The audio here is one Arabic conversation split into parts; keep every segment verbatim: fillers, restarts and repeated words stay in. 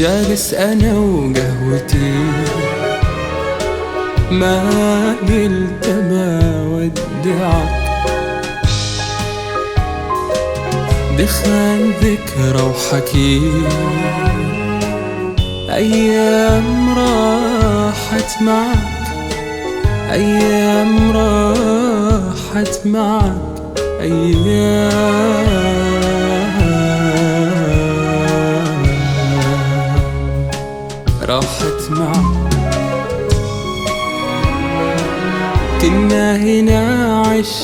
جالس أنا وقهوتي، ما قلت بودعك، دخان ذكرى وحكي أيام راحت معك، أيام راحت معك، أيام راحت معك. كنا هنا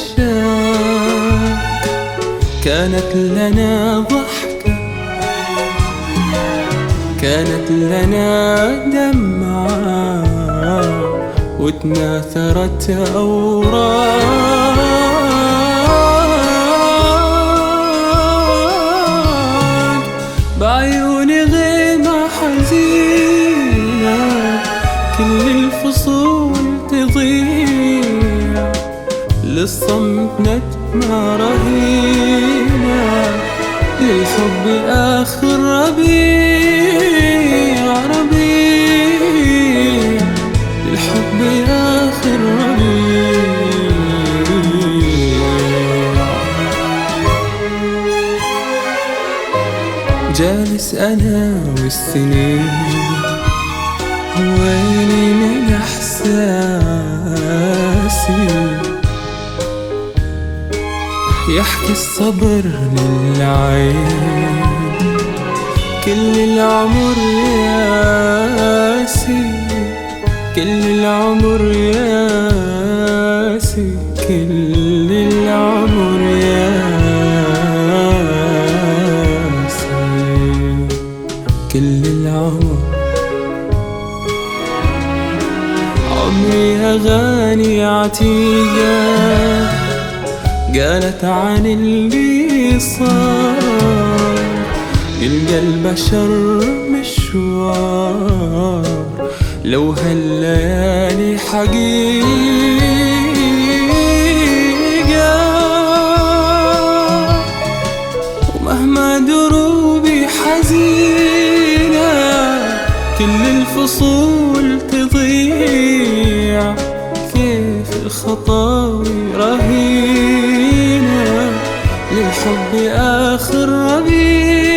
عشاق، كانت لنا ضحكة، كانت لنا دمعة، وتناثرت أوراق بعيوني غيمة حزينة، كل الفصول تضيع، للصمت نجمة رهينة، للحب آخر ربيع ربيع، للحب آخر ربيع. جالس أنا والسنين، ويني من إحساسي، يحكي الصبر للعين، كل العمر ياسي، كل العمر ياسي، كل العمر ياسي، كل العمر. عمري أغاني عتيقة قالت عن اللي صار، يلقى البشر مشوار لو هالليالي حقيقة، ومهما دروبي حزينة كل الفصول تضيع، كيف الخطاوي رهينة، للحب آخر ربيع.